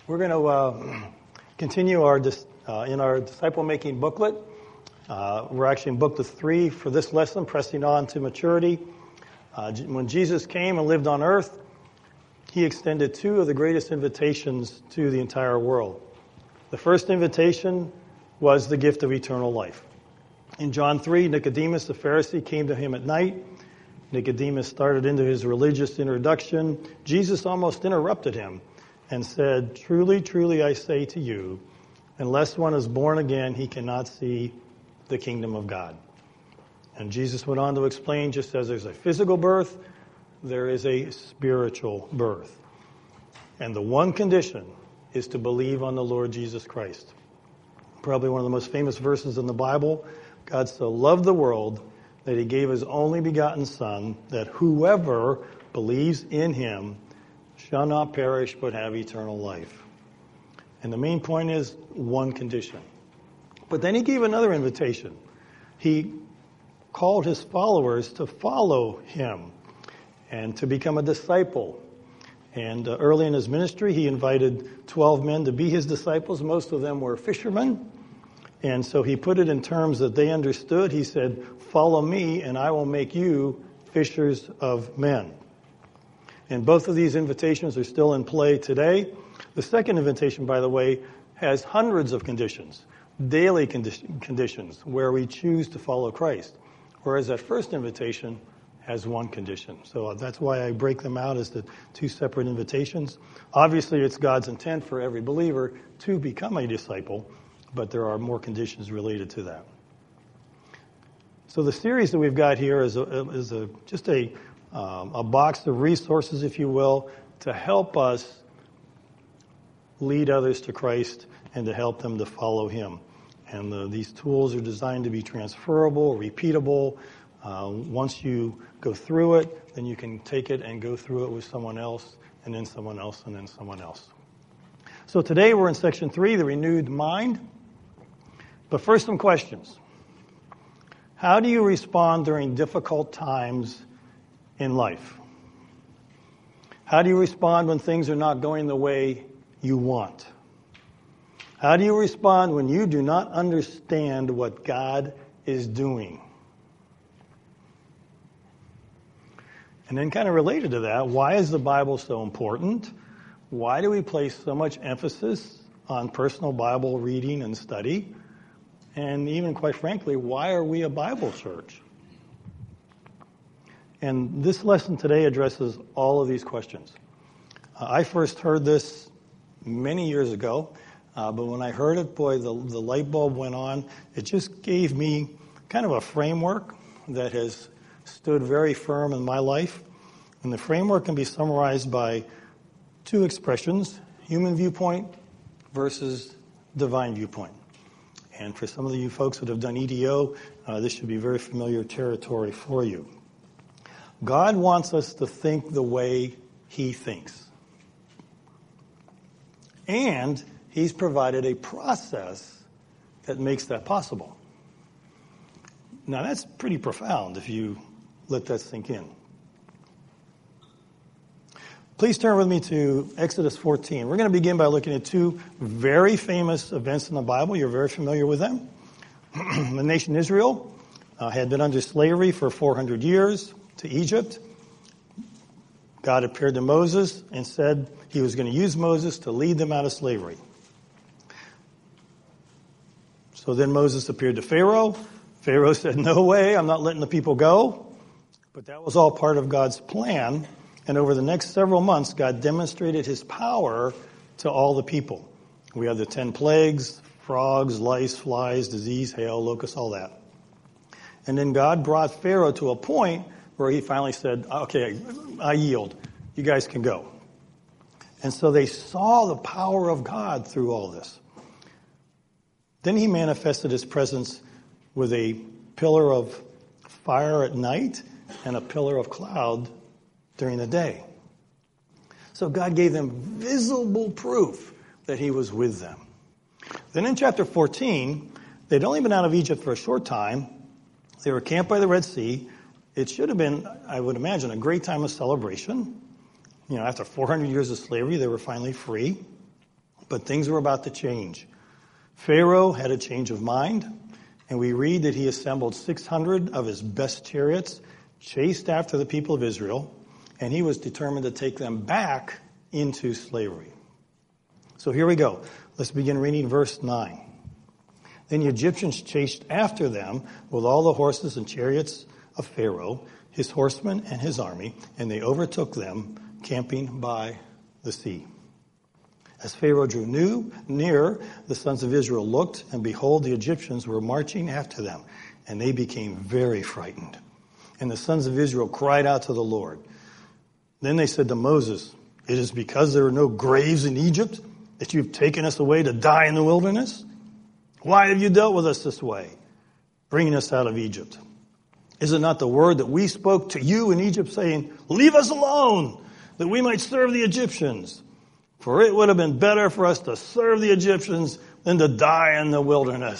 We're going to continue in our disciple-making booklet. We're actually in book 3 for this lesson, Pressing On to Maturity. When Jesus came and lived on earth, he extended 2 of the greatest invitations to the entire world. The first invitation was the gift of eternal life. In John 3, Nicodemus the Pharisee came to him at night. Nicodemus started into his religious introduction. Jesus almost interrupted him and said, "Truly, truly, I say to you, unless one is born again, he cannot see the kingdom of God." And Jesus went on to explain, just as there's a physical birth, there is a spiritual birth. And the one condition is to believe on the Lord Jesus Christ. Probably one of the most famous verses in the Bible. God so loved the world that he gave his only begotten Son, that whoever believes in him shall not perish but have eternal life. And the main point is one condition. But then he gave another invitation. He called his followers to follow him and to become a disciple. And early in his ministry, he invited 12 men to be his disciples. Most of them were fishermen. And so he put it in terms that they understood. He said, "Follow me, and I will make you fishers of men." And both of these invitations are still in play today. The second invitation, by the way, has hundreds of conditions, daily conditions, where we choose to follow Christ. Whereas that first invitation has one condition. So that's why I break them out as the 2 separate invitations. Obviously, it's God's intent for every believer to become a disciple, but there are more conditions related to that. So the series that we've got here is just a box of resources, if you will, to help us lead others to Christ and to help them to follow him. And these tools are designed to be transferable, repeatable. Once you go through it, then you can take it and go through it with someone else, and then someone else, and then someone else. So today we're in section 3, the renewed mind. But first, some questions. How do you respond during difficult times in life? How do you respond when things are not going the way you want? How do you respond when you do not understand what God is doing? And then kind of related to that, why is the Bible so important? Why do we place so much emphasis on personal Bible reading and study? And even, quite frankly, why are we a Bible church? And this lesson today addresses all of these questions. I first heard this many years ago, but when I heard it, boy, the light bulb went on. It just gave me kind of a framework that has stood very firm in my life. And the framework can be summarized by 2 expressions: human viewpoint versus divine viewpoint. And for some of you folks that have done EDO, this should be very familiar territory for you. God wants us to think the way he thinks. And he's provided a process that makes that possible. Now, that's pretty profound if you let that sink in. Please turn with me to Exodus 14. We're going to begin by looking at 2 very famous events in the Bible. You're very familiar with them. The nation Israel had been under slavery for 400 years to Egypt. God appeared to Moses and said he was going to use Moses to lead them out of slavery. So then Moses appeared to Pharaoh. Pharaoh said, "No way, I'm not letting the people go." But that was all part of God's plan. And over the next several months, God demonstrated his power to all the people. We have the 10 plagues: frogs, lice, flies, disease, hail, locusts, all that. And then God brought Pharaoh to a point where he finally said, "Okay, I yield. You guys can go." And so they saw the power of God through all this. Then he manifested his presence with a pillar of fire at night and a pillar of cloud during the day. So God gave them visible proof that he was with them. Then in chapter 14, they'd only been out of Egypt for a short time. They were camped by the Red Sea. It should have been, I would imagine, a great time of celebration. After 400 years of slavery, they were finally free. But things were about to change. Pharaoh had a change of mind, and we read that he assembled 600 of his best chariots, chased after the people of Israel, and he was determined to take them back into slavery. So here we go. Let's begin reading verse 9. Then the Egyptians chased after them with all the horses and chariots of Pharaoh, his horsemen and his army, and they overtook them, camping by the sea. As Pharaoh drew near, the sons of Israel looked, and behold, the Egyptians were marching after them, and they became very frightened. And the sons of Israel cried out to the Lord. Then they said to Moses, "It is because there are no graves in Egypt that you've taken us away to die in the wilderness? Why have you dealt with us this way, bringing us out of Egypt? Is it not the word that we spoke to you in Egypt, saying, 'Leave us alone, that we might serve the Egyptians'? For it would have been better for us to serve the Egyptians than to die in the wilderness."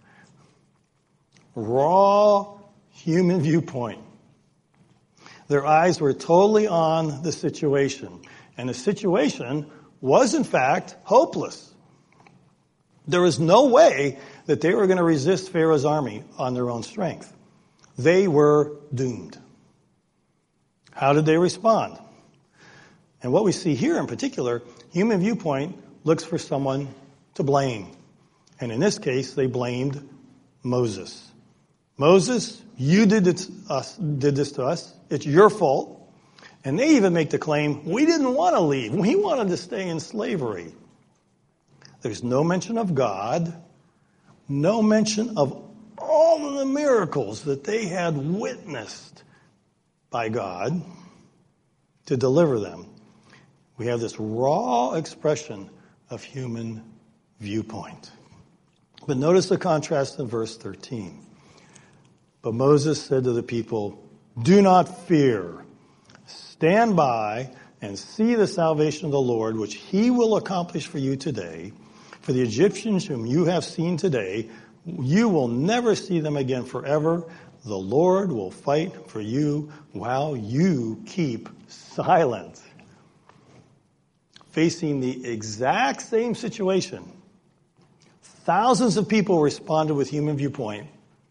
Raw human viewpoint. Their eyes were totally on the situation. And the situation was, in fact, hopeless. There was no way that they were going to resist Pharaoh's army on their own strength. They were doomed. How did they respond? And what we see here in particular, human viewpoint looks for someone to blame. And in this case, they blamed Moses. Moses, you did this to us. It's your fault. And they even make the claim, we didn't want to leave. We wanted to stay in slavery. There's no mention of God, no mention of all of the miracles that they had witnessed by God to deliver them. We have this raw expression of human viewpoint. But notice the contrast in verse 13. But Moses said to the people, "Do not fear. Stand by and see the salvation of the Lord, which he will accomplish for you today. For the Egyptians whom you have seen today, you will never see them again forever. The Lord will fight for you while you keep silent." Facing the exact same situation, thousands of people responded with human viewpoint.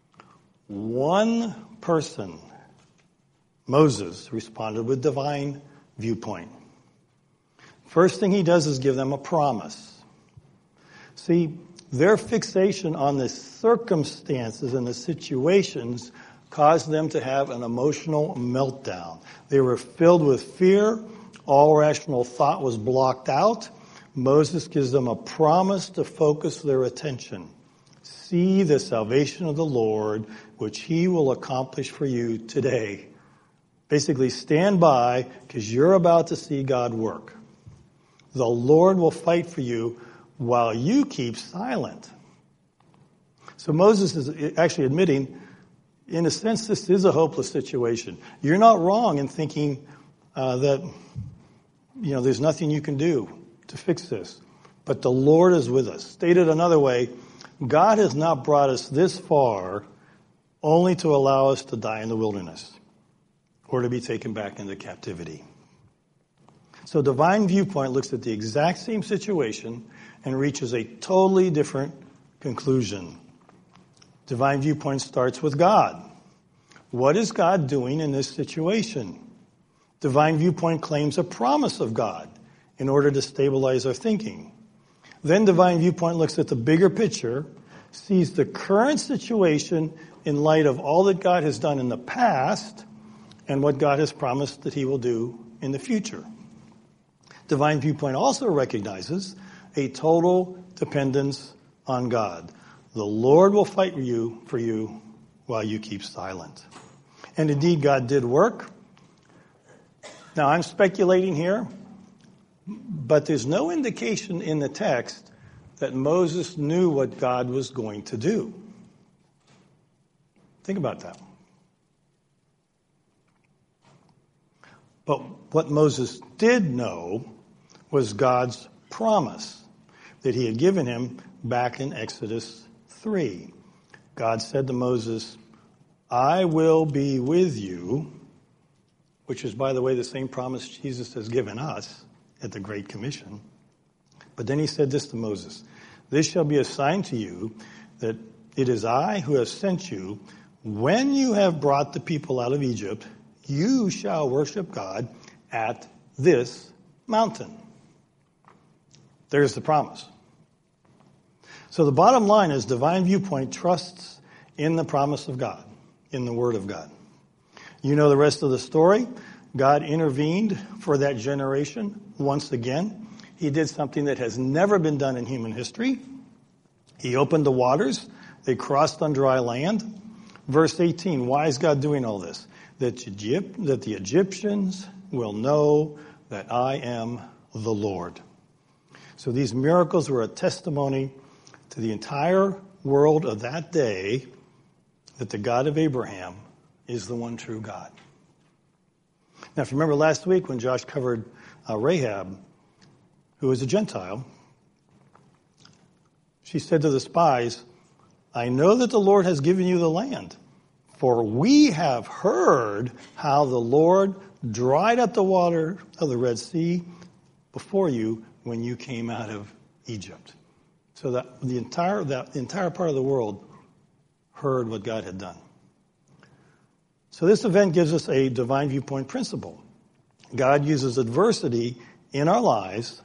One person, Moses, responded with divine viewpoint. First thing he does is give them a promise. See, their fixation on the circumstances and the situations caused them to have an emotional meltdown. They were filled with fear. All rational thought was blocked out. Moses gives them a promise to focus their attention. See the salvation of the Lord, which he will accomplish for you today. Basically, stand by because you're about to see God work. The Lord will fight for you while you keep silent. So Moses is actually admitting, in a sense, this is a hopeless situation. You're not wrong in thinking that there's nothing you can do to fix this. But the Lord is with us. Stated another way, God has not brought us this far only to allow us to die in the wilderness or to be taken back into captivity. So divine viewpoint looks at the exact same situation and reaches a totally different conclusion. Divine viewpoint starts with God. What is God doing in this situation? Divine viewpoint claims a promise of God in order to stabilize our thinking. Then divine viewpoint looks at the bigger picture, sees the current situation in light of all that God has done in the past and what God has promised that he will do in the future. Divine viewpoint also recognizes a total dependence on God. The Lord will fight for you while you keep silent. And indeed, God did work. Now, I'm speculating here, but there's no indication in the text that Moses knew what God was going to do. Think about that. But what Moses did know was God's promise that he had given him back in Exodus 3. God said to Moses, "I will be with you," which is, by the way, the same promise Jesus has given us at the Great Commission. But then he said this to Moses, "This shall be a sign to you that it is I who have sent you. When you have brought the people out of Egypt, you shall worship God at this mountain." There's the promise. So the bottom line is Divine Viewpoint trusts in the promise of God, in the Word of God. You know the rest of the story. God intervened for that generation once again. He did something that has never been done in human history. He opened the waters. They crossed on dry land. Verse 18, why is God doing all this? That the Egyptians will know that I am the Lord. So these miracles were a testimony to the entire world of that day that the God of Abraham is the one true God. Now, if you remember last week when Josh covered Rahab, who was a Gentile, she said to the spies, "I know that the Lord has given you the land, for we have heard how the Lord dried up the water of the Red Sea before you when you came out of Egypt." So that the entire part of the world heard what God had done. So this event gives us a divine viewpoint principle. God uses adversity in our lives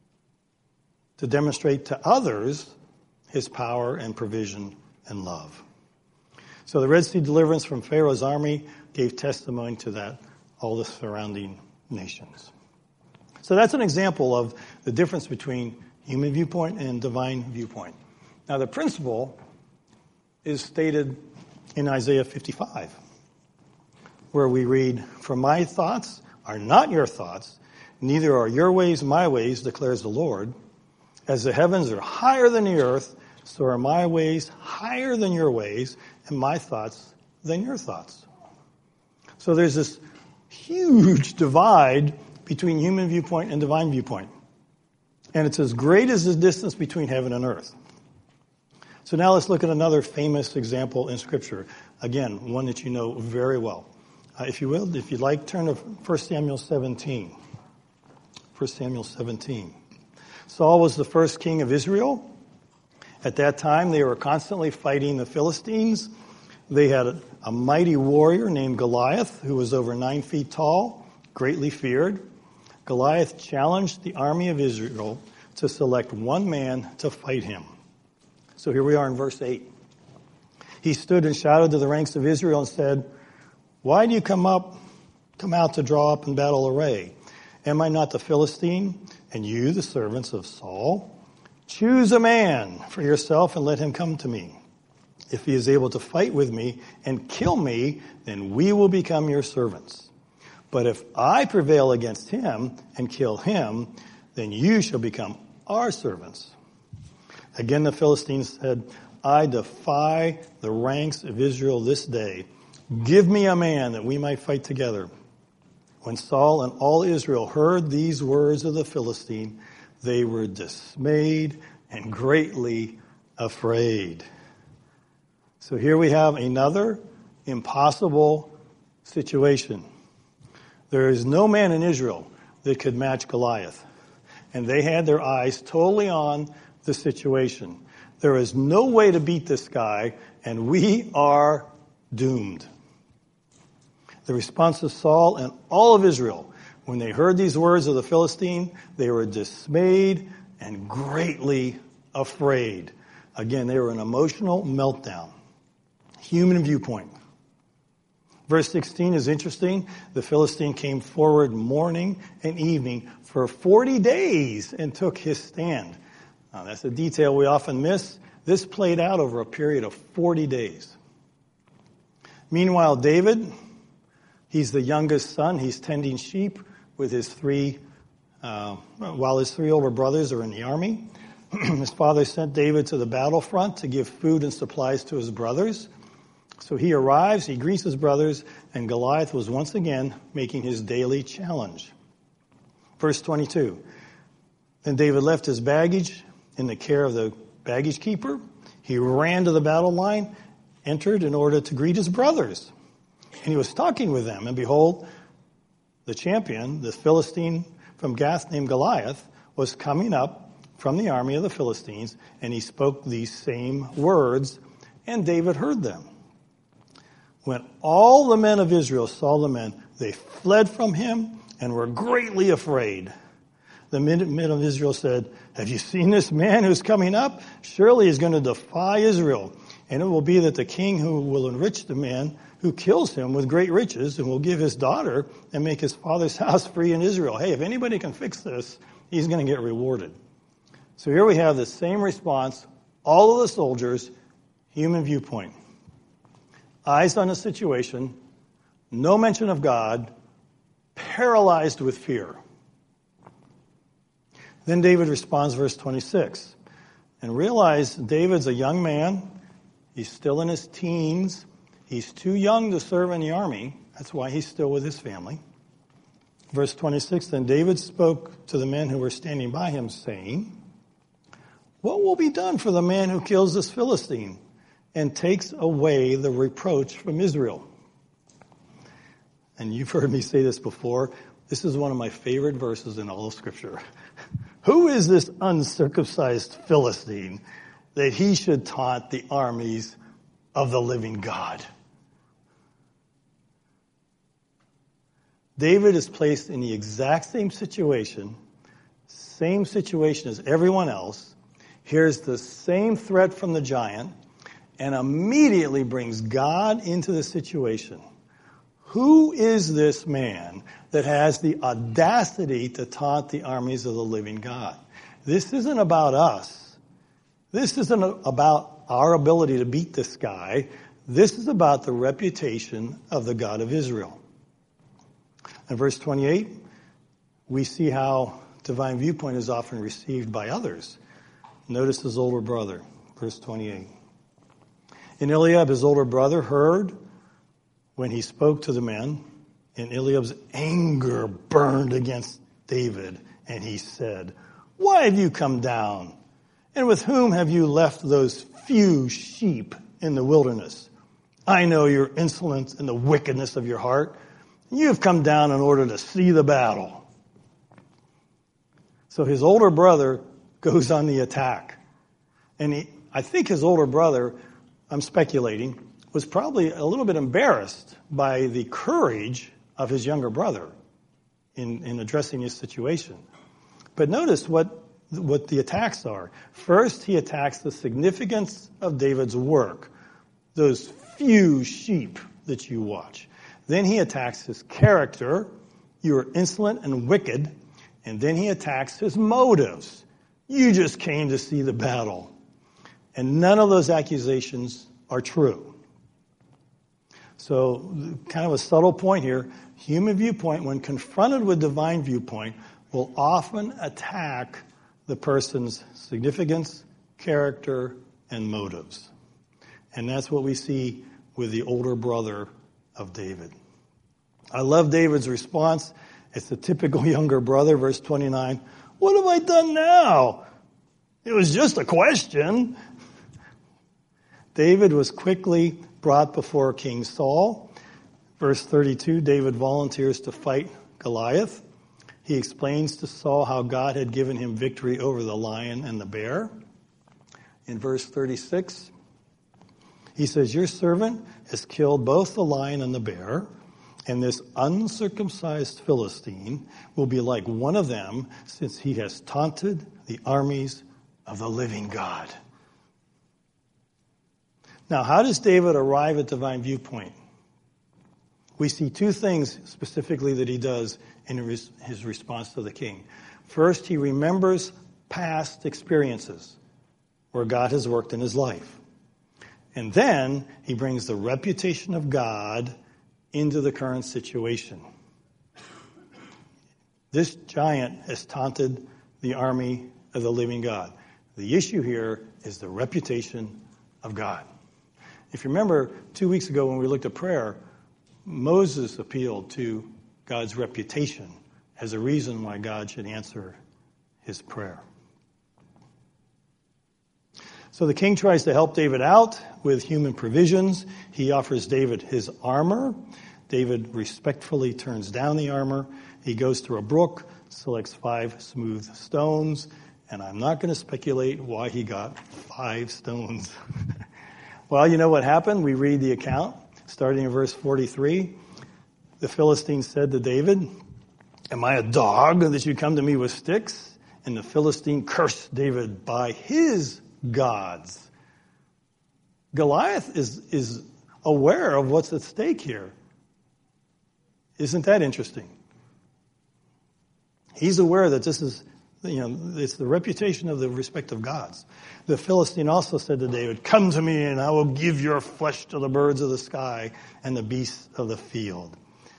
to demonstrate to others his power and provision and love. So the Red Sea deliverance from Pharaoh's army gave testimony to that, all the surrounding nations. So that's an example of the difference between human viewpoint and divine viewpoint. Now the principle is stated in Isaiah 55, where we read, "For my thoughts are not your thoughts, neither are your ways my ways, declares the Lord. As the heavens are higher than the earth, so are my ways higher than your ways, and my thoughts than your thoughts." So there's this huge divide between human viewpoint and divine viewpoint. And it's as great as the distance between heaven and earth. So now let's look at another famous example in Scripture. Again, one that you know very well. If you will, if you'd like, turn to 1 Samuel 17. 1 Samuel 17. Saul was the first king of Israel. At that time, they were constantly fighting the Philistines. They had a mighty warrior named Goliath, who was over 9 feet tall, greatly feared. Goliath challenged the army of Israel to select one man to fight him. So here we are in verse 8. He stood and shouted to the ranks of Israel and said, "Why do you come out to draw up in battle array? Am I not the Philistine, and you the servants of Saul? Choose a man for yourself and let him come to me. If he is able to fight with me and kill me, then we will become your servants. But if I prevail against him and kill him, then you shall become our servants." Again the Philistines said, "I defy the ranks of Israel this day. Give me a man that we might fight together." When Saul and all Israel heard these words of the Philistine, they were dismayed and greatly afraid. So here we have another impossible situation. There is no man in Israel that could match Goliath. And they had their eyes totally on the situation. There is no way to beat this guy, and we are doomed. The response of Saul and all of Israel, when they heard these words of the Philistine, they were dismayed and greatly afraid. Again, they were an emotional meltdown. Human viewpoint. Verse 16 is interesting. The Philistine came forward morning and evening for 40 days and took his stand. Now, that's a detail we often miss. This played out over a period of 40 days. Meanwhile, David, he's the youngest son. He's tending sheep with his while his 3 older brothers are in the army. His father sent David to the battlefront to give food and supplies to his brothers. So he arrives, he greets his brothers, and Goliath was once again making his daily challenge. Verse 22. Then David left his baggage in the care of the baggage keeper. He ran to the battle line, entered in order to greet his brothers. And he was talking with them. And behold, the champion, the Philistine from Gath named Goliath, was coming up from the army of the Philistines, and he spoke these same words, and David heard them. When all the men of Israel saw the men, they fled from him and were greatly afraid. The men of Israel said, "Have you seen this man who's coming up? Surely he's going to defy Israel. And it will be that the king who will enrich the man who kills him with great riches and will give his daughter and make his father's house free in Israel." Hey, if anybody can fix this, he's going to get rewarded. So here we have the same response. All of the soldiers, human viewpoint. Eyes on the situation, no mention of God, paralyzed with fear. Then David responds, verse 26. And realize David's a young man. He's still in his teens. He's too young to serve in the army. That's why he's still with his family. Verse 26, then David spoke to the men who were standing by him, saying, "What will be done for the man who kills this Philistine and takes away the reproach from Israel?" And you've heard me say this before. This is one of my favorite verses in all of Scripture. Who is this uncircumcised Philistine that he should taunt the armies of the living God? David is placed in the exact same situation as everyone else, hears the same threat from the giant, and immediately brings God into the situation. Who is this man that has the audacity to taunt the armies of the living God? This isn't about us. This isn't about our ability to beat this guy. This is about the reputation of the God of Israel. In verse 28, we see how divine viewpoint is often received by others. Notice his older brother, verse 28. And Eliab, his older brother, heard when he spoke to the men, and Eliab's anger burned against David, and he said, "Why have you come down? And with whom have you left those few sheep in the wilderness? I know your insolence and the wickedness of your heart. You have come down in order to see the battle." So his older brother goes on the attack. And I think his older brother, I'm speculating, was probably a little bit embarrassed by the courage of his younger brother in addressing his situation. But notice what the attacks are. First, he attacks the significance of David's work, those few sheep that you watch. Then he attacks his character. You are insolent and wicked. And then he attacks his motives. You just came to see the battle. And none of those accusations are true. So kind of a subtle point here. Human viewpoint, when confronted with divine viewpoint, will often attack the person's significance, character, and motives. And that's what we see with the older brother of David. I love David's response. It's the typical younger brother, verse 29. "What have I done now? It was just a question." David was quickly brought before King Saul. Verse 32, David volunteers to fight Goliath. He explains to Saul how God had given him victory over the lion and the bear. In verse 36, he says, "Your servant has killed both the lion and the bear, and this uncircumcised Philistine will be like one of them, since he has taunted the armies of the living God." Now, how does David arrive at divine viewpoint? We see two things specifically that he does in his response to the king. First, he remembers past experiences where God has worked in his life. And then he brings the reputation of God into the current situation. This giant has taunted the army of the living God. The issue here is the reputation of God. If you remember 2 weeks ago when we looked at prayer, Moses appealed to God's reputation as a reason why God should answer his prayer. So the king tries to help David out with human provisions. He offers David his armor. David respectfully turns down the armor. He goes to a brook, selects 5 smooth stones, And I'm not going to speculate why he got 5 stones. Well, you know what happened? We read the account, starting in verse 43. The Philistine said to David, "Am I a dog that you come to me with sticks?" And the Philistine cursed David by his gods. Goliath is aware of what's at stake here. Isn't that interesting? He's aware that this is, it's the reputation of the respective gods. The Philistine also said to David, "Come to me and I will give your flesh to the birds of the sky and the beasts of the field."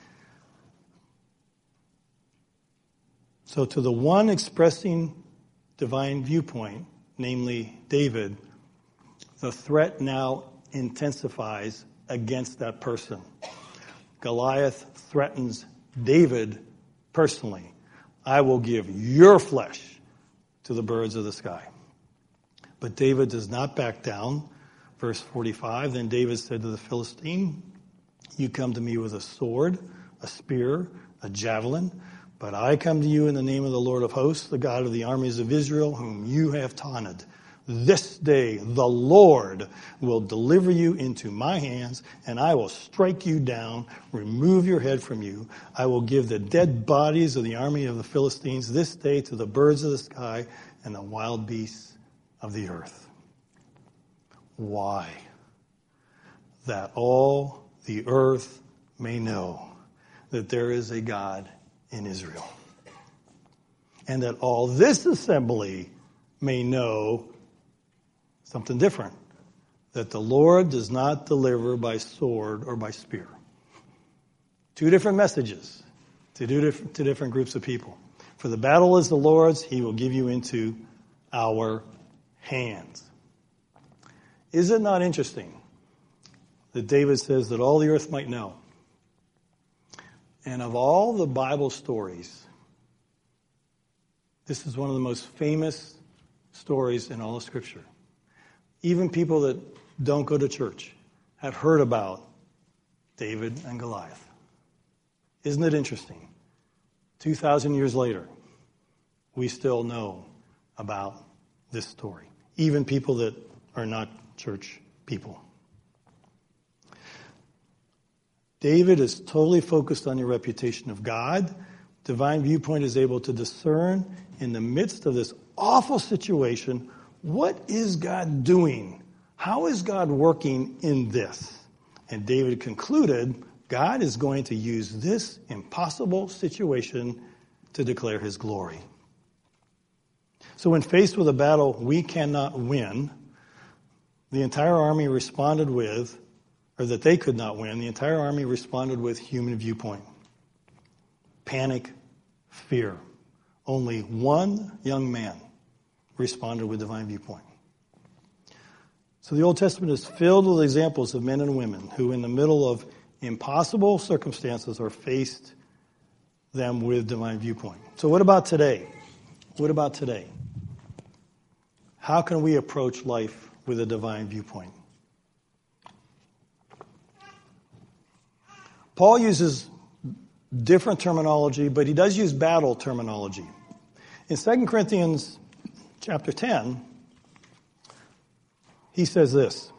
So to the one expressing divine viewpoint, namely David, the threat now intensifies against that person. Goliath threatens David personally. "I will give your flesh to the birds of the sky." But David does not back down. Verse 45, then David said to the Philistine, "You come to me with a sword, a spear, a javelin, but I come to you in the name of the Lord of hosts, the God of the armies of Israel, whom you have taunted. This day the Lord will deliver you into my hands, and I will strike you down, remove your head from you. I will give the dead bodies of the army of the Philistines this day to the birds of the sky and the wild beasts of the earth." Why? That all the earth may know that there is a God in Israel, and that all this assembly may know something different, that the Lord does not deliver by sword or by spear. 2 different messages to different groups of people. For the battle is the Lord's, he will give you into our hands. Is it not interesting that David says that all the earth might know? And of all the Bible stories, this is one of the most famous stories in all of Scripture. Even people that don't go to church have heard about David and Goliath. Isn't it interesting? 2,000 years later, we still know about this story. Even people that are not church people. David is totally focused on the reputation of God. Divine viewpoint is able to discern in the midst of this awful situation, what is God doing? How is God working in this? And David concluded, God is going to use this impossible situation to declare his glory. So when faced with a battle we cannot win, the entire army responded with, or that they could not win, the entire army responded with human viewpoint. Panic, fear. Only one young man responded with divine viewpoint. So the Old Testament is filled with examples of men and women who in the middle of impossible circumstances are faced them with divine viewpoint. So what about today? What about today? How can we approach life with a divine viewpoint? Paul uses different terminology, but he does use battle terminology. In 2 Corinthians chapter 10, he says this,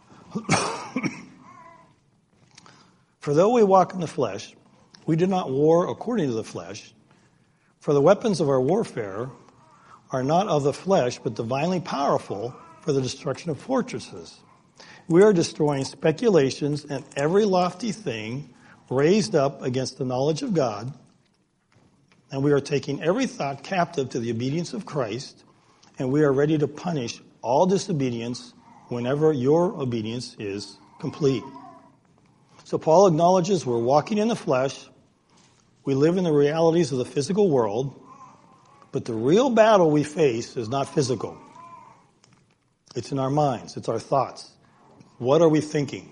"For though we walk in the flesh, we do not war according to the flesh, for the weapons of our warfare are not of the flesh, but divinely powerful for the destruction of fortresses. We are destroying speculations and every lofty thing raised up against the knowledge of God, and we are taking every thought captive to the obedience of Christ, and we are ready to punish all disobedience whenever your obedience is complete." So Paul acknowledges we're walking in the flesh, we live in the realities of the physical world, but the real battle we face is not physical. It's in our minds, it's our thoughts. What are we thinking?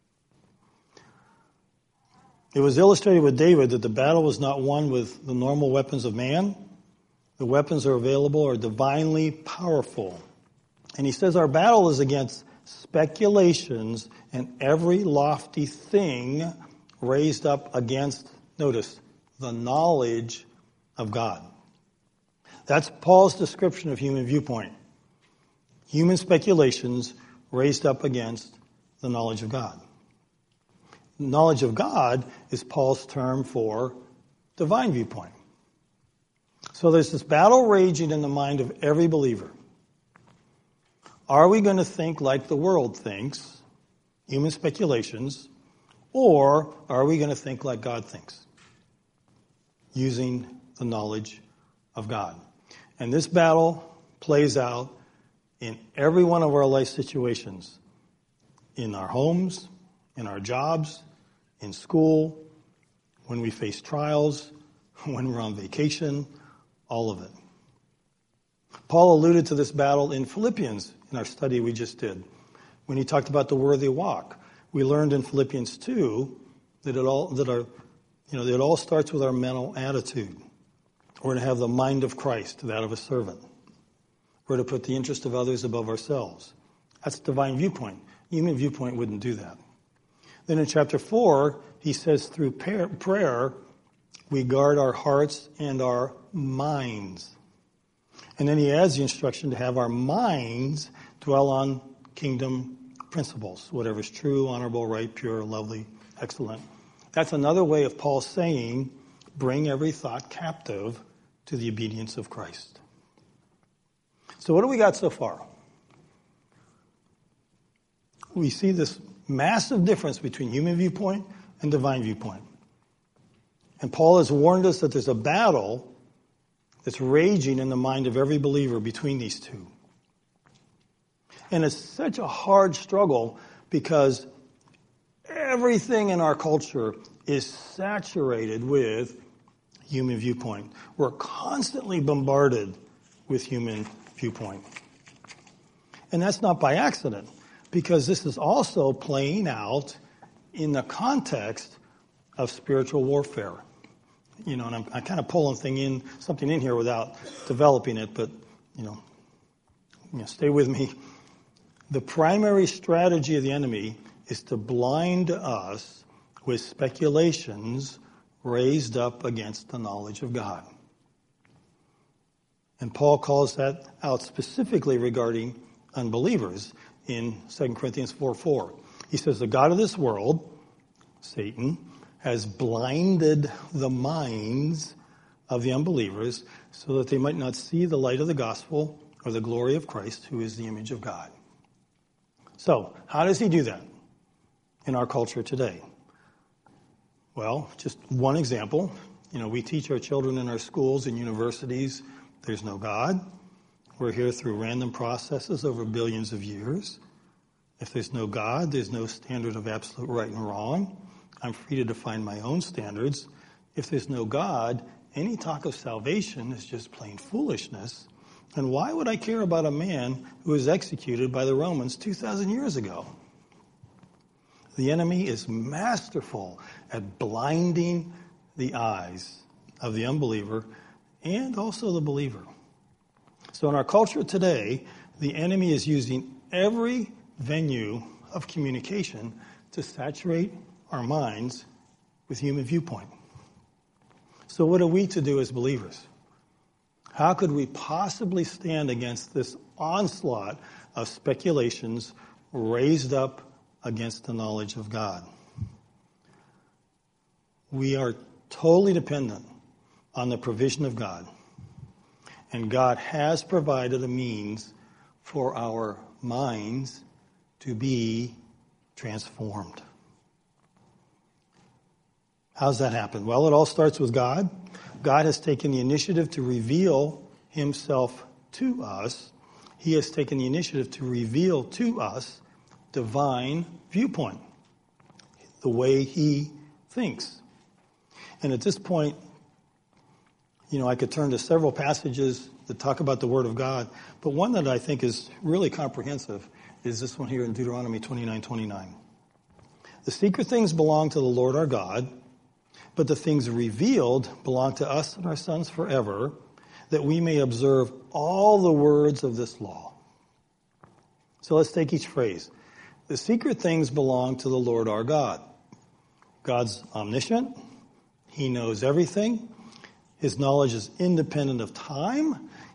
It was illustrated with David that the battle was not won with the normal weapons of man. The weapons are available are divinely powerful. And he says our battle is against speculations and every lofty thing raised up against, notice, the knowledge of God. That's Paul's description of human viewpoint. Human speculations raised up against the knowledge of God. Knowledge of God is Paul's term for divine viewpoint. So there's this battle raging in the mind of every believer. Are we going to think like the world thinks, human speculations, or are we going to think like God thinks, using the knowledge of God? And this battle plays out in every one of our life situations, in our homes, in our jobs, in school, when we face trials, when we're on vacation, all of it. Paul alluded to this battle in Philippians in our study we just did. When he talked about the worthy walk, we learned in Philippians 2 that it all starts with our mental attitude. We're to have the mind of Christ, that of a servant. We're to put the interest of others above ourselves. That's divine viewpoint. Human viewpoint wouldn't do that. Then in chapter 4, he says through prayer, we guard our hearts and our minds. And then he adds the instruction to have our minds dwell on kingdom principles, whatever is true, honorable, right, pure, lovely, excellent. That's another way of Paul saying, bring every thought captive to the obedience of Christ. So what do we got so far? We see this massive difference between human viewpoint and divine viewpoint. And Paul has warned us that there's a battle that's raging in the mind of every believer between these two. And it's such a hard struggle because everything in our culture is saturated with human viewpoint. We're constantly bombarded with human viewpoint. And that's not by accident, because this is also playing out in the context of spiritual warfare. And I'm kind of pulling something in here without developing it, but, stay with me. The primary strategy of the enemy is to blind us with speculations raised up against the knowledge of God. And Paul calls that out specifically regarding unbelievers in 2 Corinthians 4:4. He says, the God of this world, Satan, has blinded the minds of the unbelievers so that they might not see the light of the gospel or the glory of Christ, who is the image of God. So, how does he do that in our culture today? Well, just one example. We teach our children in our schools and universities there's no God. We're here through random processes over billions of years. If there's no God, there's no standard of absolute right and wrong. I'm free to define my own standards. If there's no God, any talk of salvation is just plain foolishness. And why would I care about a man who was executed by the Romans 2,000 years ago? The enemy is masterful at blinding the eyes of the unbeliever and also the believer. So in our culture today, the enemy is using every venue of communication to saturate our minds with human viewpoint. So what are we to do as believers? How could we possibly stand against this onslaught of speculations raised up against the knowledge of God? We are totally dependent on the provision of God. And God has provided a means for our minds to be transformed. How's that happen? Well, it all starts with God. God has taken the initiative to reveal himself to us. He has taken the initiative to reveal to us divine viewpoint, the way he thinks. And at this point, I could turn to several passages that talk about the Word of God, but one that I think is really comprehensive is this one here in Deuteronomy 29:29. The secret things belong to the Lord our God, but the things revealed belong to us and our sons forever, that we may observe all the words of this law. So let's take each phrase. The secret things belong to the Lord our God. God's omniscient. He knows everything. His knowledge is independent of time.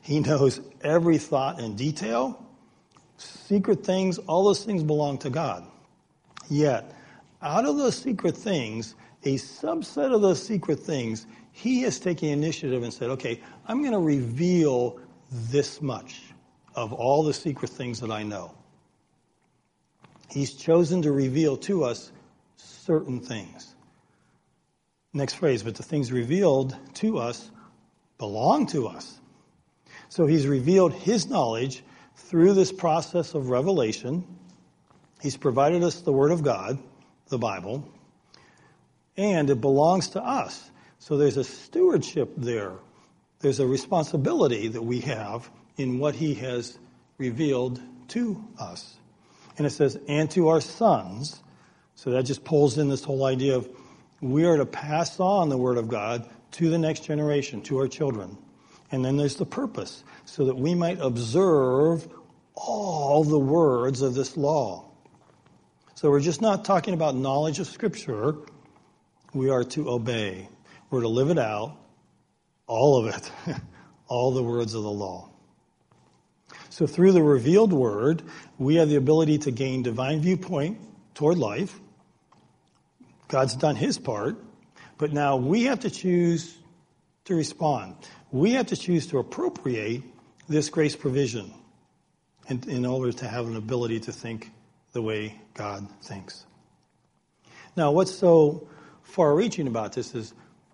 He knows every thought and detail. Secret things, all those things belong to God. Yet, out of those secret things, a subset of those secret things, he has taken initiative and said, okay, I'm going to reveal this much of all the secret things that I know. He's chosen to reveal to us certain things. Next phrase, but the things revealed to us belong to us. So he's revealed his knowledge through this process of revelation. He's provided us the Word of God, the Bible, and it belongs to us. So there's a stewardship there. There's a responsibility that we have in what he has revealed to us. And it says, and to our sons. So that just pulls in this whole idea of we are to pass on the Word of God to the next generation, to our children. And then there's the purpose, so that we might observe all the words of this law. So we're just not talking about knowledge of Scripture. We are to obey. We're to live it out, all of it, all the words of the law. So through the revealed Word, we have the ability to gain divine viewpoint toward life. God's done his part, but now we have to choose to respond. We have to choose to appropriate this grace provision in order to have an ability to think the way God thinks. Now, what's so far-reaching about this is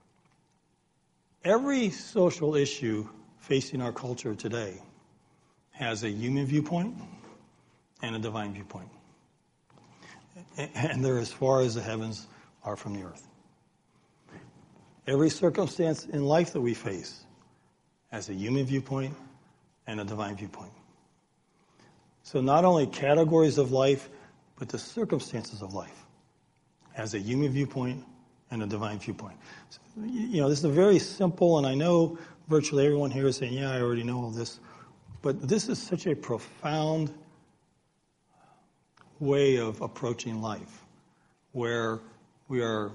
every social issue facing our culture today has a human viewpoint and a divine viewpoint. And they're as far as the heavens are from the earth. Every circumstance in life that we face has a human viewpoint and a divine viewpoint. So not only categories of life, but the circumstances of life has a human viewpoint and a divine viewpoint. So, this is a very simple, and I know virtually everyone here is saying, yeah, I already know all this. But this is such a profound way of approaching life, where we are,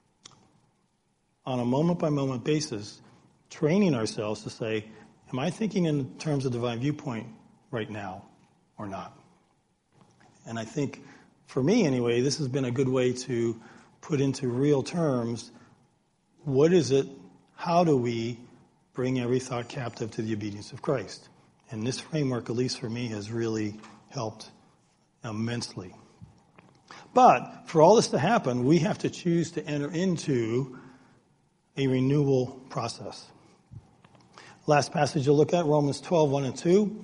on a moment-by-moment basis, training ourselves to say, am I thinking in terms of divine viewpoint right now or not? And I think, for me anyway, this has been a good way to put into real terms, what is it, how do we bring every thought captive to the obedience of Christ? And this framework, at least for me, has really helped immensely. But for all this to happen, we have to choose to enter into a renewal process. Last passage you'll look at, Romans 12, 1 and 2.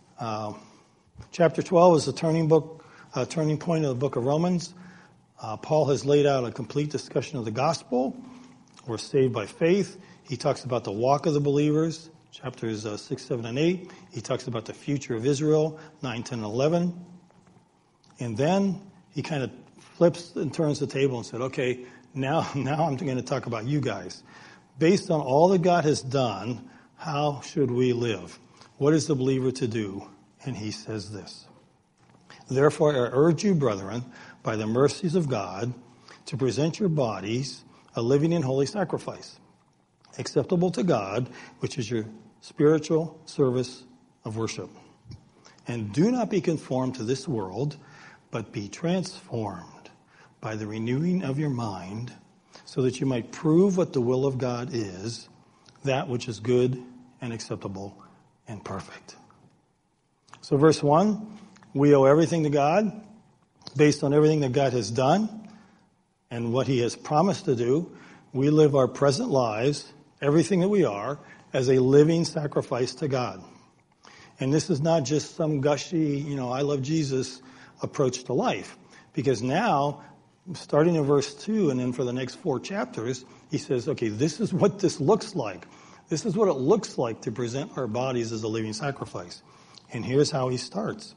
Chapter 12 is the turning point of the book of Romans. Paul has laid out a complete discussion of the gospel. We're saved by faith. He talks about the walk of the believers, chapters 6, 7, and 8. He talks about the future of Israel, 9, 10, and 11. And then he kind of flips and turns the table and said, okay, now I'm going to talk about you guys. Based on all that God has done, how should we live? What is the believer to do? And he says this. Therefore, I urge you, brethren, by the mercies of God, to present your bodies a living and holy sacrifice, acceptable to God, which is your spiritual service of worship. And do not be conformed to this world, but be transformed by the renewing of your mind, so that you might prove what the will of God is, that which is good and acceptable and perfect. So verse 1, we owe everything to God based on everything that God has done and what he has promised to do. We live our present lives, everything that we are, as a living sacrifice to God. And this is not just some gushy, I love Jesus approach to life. Because now, starting in verse 2 and then for the next 4 chapters, he says, okay, this is what this looks like. This is what it looks like to present our bodies as a living sacrifice. And here's how he starts.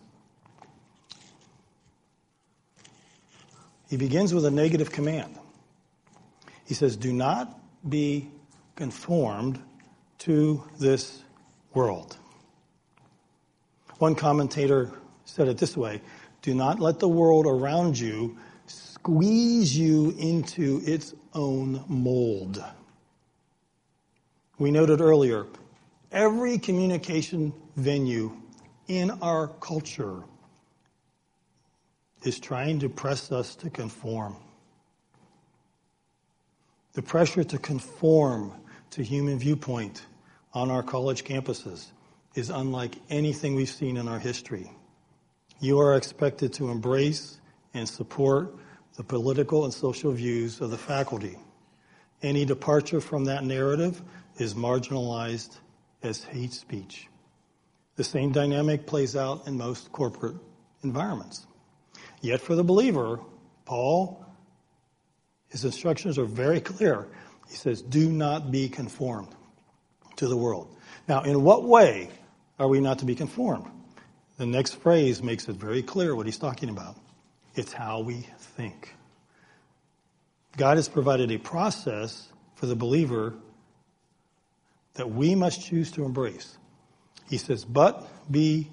He begins with a negative command. He says, do not be conformed to this world. One commentator said it this way, do not let the world around you squeeze you into its own mold. We noted earlier, Every communication venue in our culture is trying to press us to conform. The pressure to conform to human viewpoint on our college campuses is unlike anything we've seen in our history. You are expected to embrace and support the political and social views of the faculty. Any departure from that narrative is marginalized as hate speech. The same dynamic plays out in most corporate environments. Yet for the believer, Paul, his instructions are very clear. He says, do not be conformed to the world. Now, in what way are we not to be conformed? The next phrase makes it very clear what he's talking about. It's how we think. God has provided a process for the believer that we must choose to embrace. He says, but be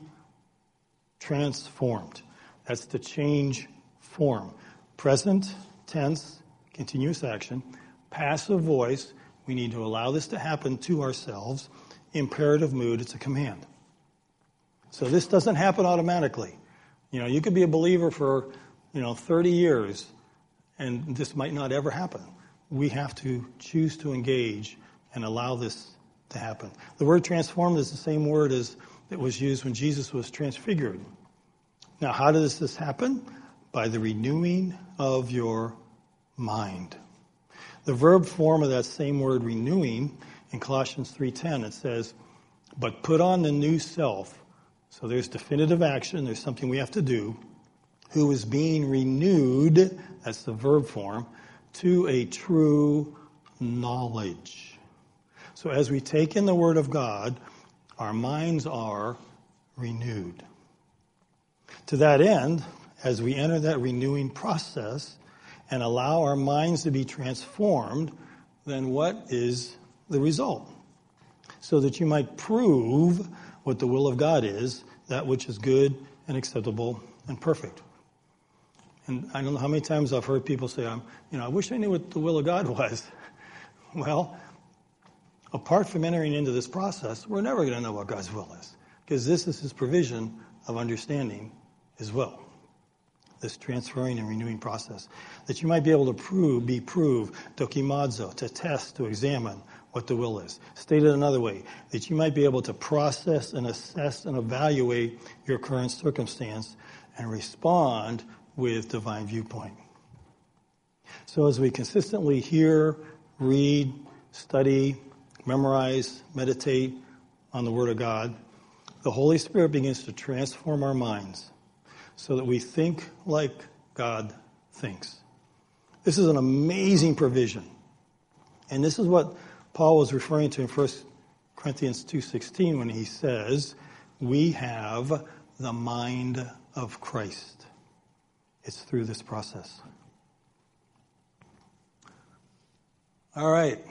transformed. That's to change form. Present tense, continuous action. Passive voice, we need to allow this to happen to ourselves. Imperative mood, it's a command. So this doesn't happen automatically. You could be a believer for, 30 years, and this might not ever happen. We have to choose to engage and allow this to happen. The word transformed is the same word as that was used when Jesus was transfigured. Now, how does this happen? By the renewing of your mind. The verb form of that same word, renewing, in Colossians 3:10, it says, but put on the new self. So there's definitive action, there's something we have to do, who is being renewed, that's the verb form, to a true knowledge. So as we take in the Word of God, our minds are renewed. To that end, as we enter that renewing process and allow our minds to be transformed, then what is the result? So that you might prove what the will of God is, that which is good and acceptable and perfect. And I don't know how many times I've heard people say, I wish I knew what the will of God was. Well, apart from entering into this process, we're never going to know what God's will is, because this is his provision of understanding his will. This transferring and renewing process, that you might be able to be proved, dokimazo, to test, to examine what the will is. Stated another way, that you might be able to process and assess and evaluate your current circumstance and respond with divine viewpoint. So as we consistently hear, read, study, memorize, meditate on the Word of God, the Holy Spirit begins to transform our minds so that we think like God thinks. This is an amazing provision. And this is what Paul was referring to in 1 Corinthians 2:16 when he says, we have the mind of Christ. It's through this process. All right.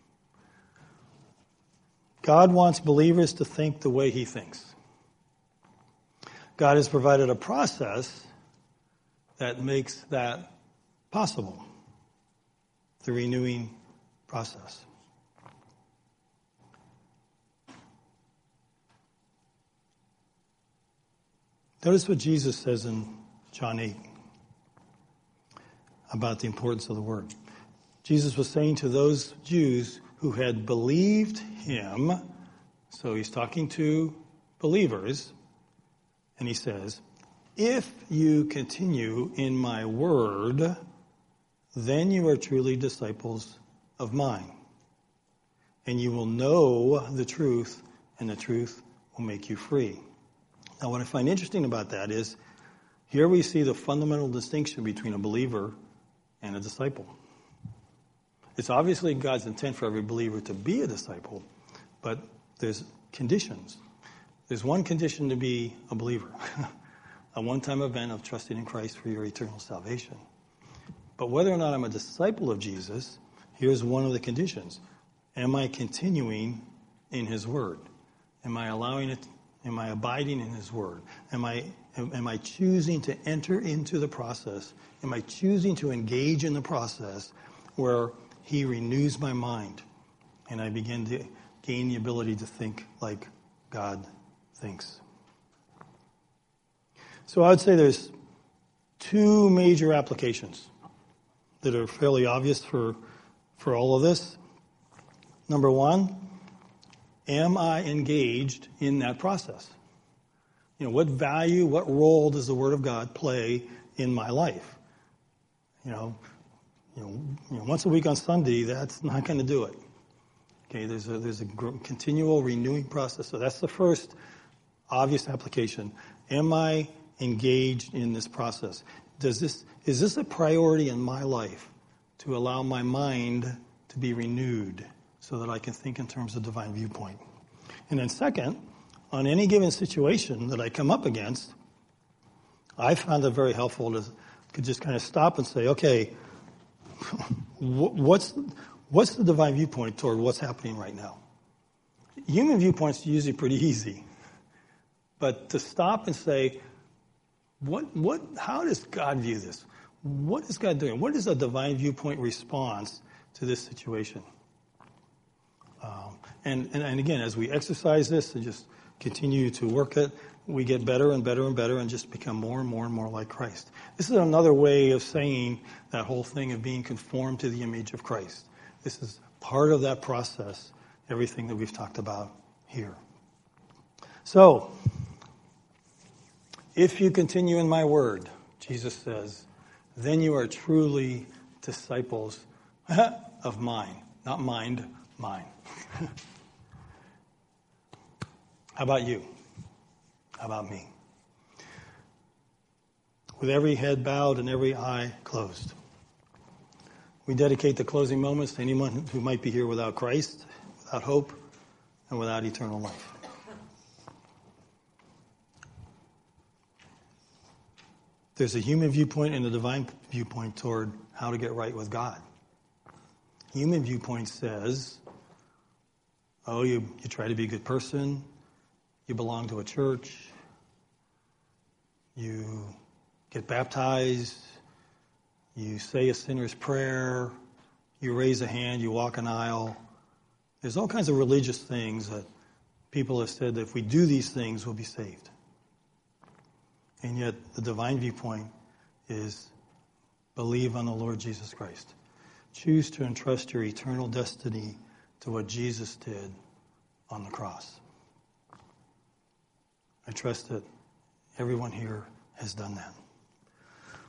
God wants believers to think the way he thinks. God has provided a process that makes that possible. The renewing process. Notice what Jesus says in John 8 about the importance of the Word. Jesus was saying to those Jews who had believed him, so he's talking to believers, and he says, if you continue in my word, then you are truly disciples of mine. And you will know the truth, and the truth will make you free. Now, what I find interesting about that is, here we see the fundamental distinction between a believer and a disciple. It's obviously God's intent for every believer to be a disciple, but there's conditions. There's one condition to be a believer, a one-time event of trusting in Christ for your eternal salvation. But whether or not I'm a disciple of Jesus, here's one of the conditions. Am I continuing in his word? Am I allowing it? Am I abiding in his word? Am I choosing to enter into the process? Am I choosing to engage in the process where he renews my mind and I begin gain the ability to think like God thinks. So I would say there's two major applications that are fairly obvious for all of this. Number one, am I engaged in that process? What value, what role does the Word of God play in my life? Once a week on Sunday, that's not going to do it. Okay, there's a continual renewing process. So that's the first obvious application. Am I engaged in this process? Is this a priority in my life to allow my mind to be renewed so that I can think in terms of divine viewpoint? And then second, on any given situation that I come up against, I found it very helpful to just kind of stop and say, okay, what's the divine viewpoint toward what's happening right now? Human viewpoint's usually pretty easy. But to stop and say, how does God view this? What is God doing? What is a divine viewpoint response to this situation? And again, as we exercise this and just continue to work it, we get better and better and better and just become more and more and more like Christ. This is another way of saying that whole thing of being conformed to the image of Christ. This is part of that process, everything that we've talked about here. So, if you continue in my word, Jesus says, then you are truly disciples of mine. Not mind, mine. How about you? How about me? With every head bowed and every eye closed, we dedicate the closing moments to anyone who might be here without Christ, without hope, and without eternal life. There's a human viewpoint and a divine viewpoint toward how to get right with God. Human viewpoint says, you try to be a good person, you belong to a church, you get baptized, you say a sinner's prayer, you raise a hand, you walk an aisle. There's all kinds of religious things that people have said that if we do these things, we'll be saved. And yet the divine viewpoint is believe on the Lord Jesus Christ. Choose to entrust your eternal destiny to what Jesus did on the cross. I trust that everyone here has done that.